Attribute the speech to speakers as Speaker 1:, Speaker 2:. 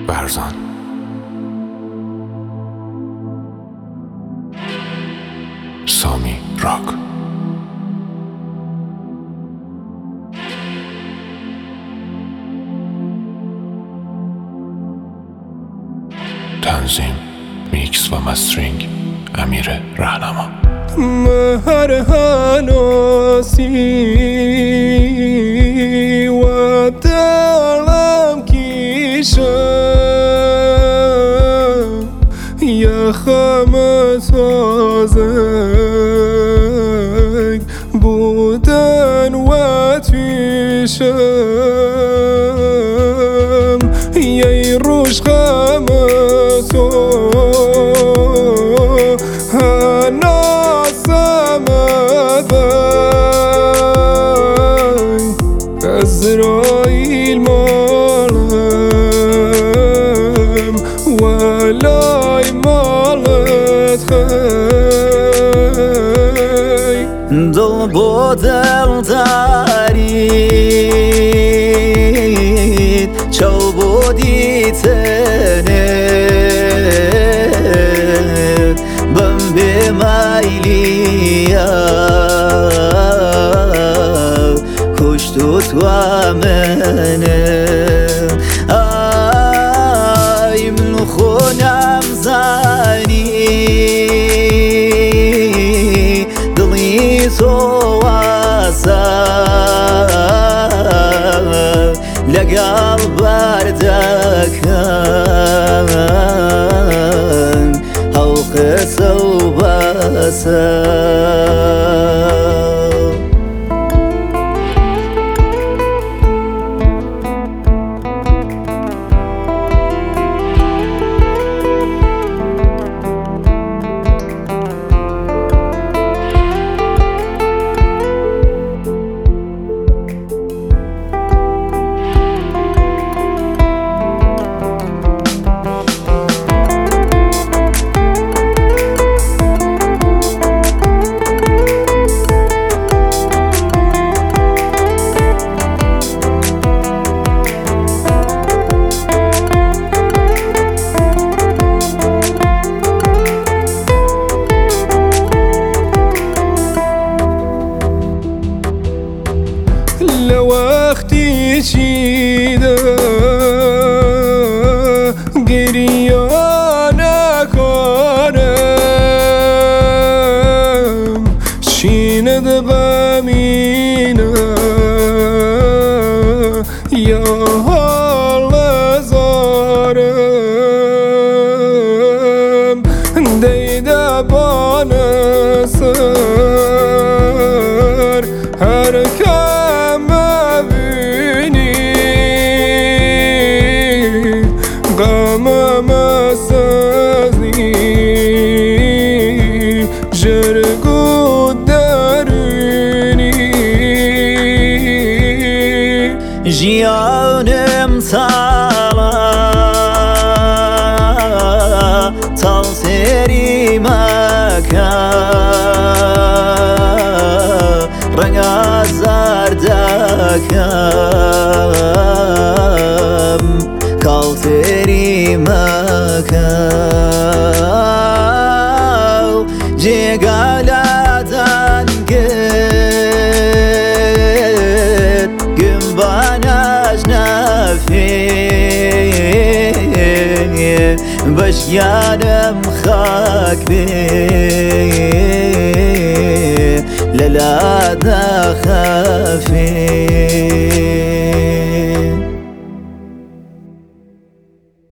Speaker 1: برزان. سامی راک. تنظیم، میکس و مسترینگ امیر رهنما.
Speaker 2: مهر هناسی و دلم کیشم یخم تازه بودن و تویشم یه روش غم تو هناسم عزرائیل مالم ولای مالت خی
Speaker 3: دل با دل دارید چو بودی تنت بم به میلیا کشت تو منه ای من خونم زنی دلی تو واسه لقل بردكن حوق سوباسه
Speaker 2: لوقتی چیده گریه نکنم چیند غمینه یا حال زارم دیده بانسر هر کم غمم سازی جرگو درونی
Speaker 3: جیانم تالا تال سری مکن رنگ زردکم کالتری مکن جگالاتن گد گمبانش نفی بشیانم خاک بی للا نخافی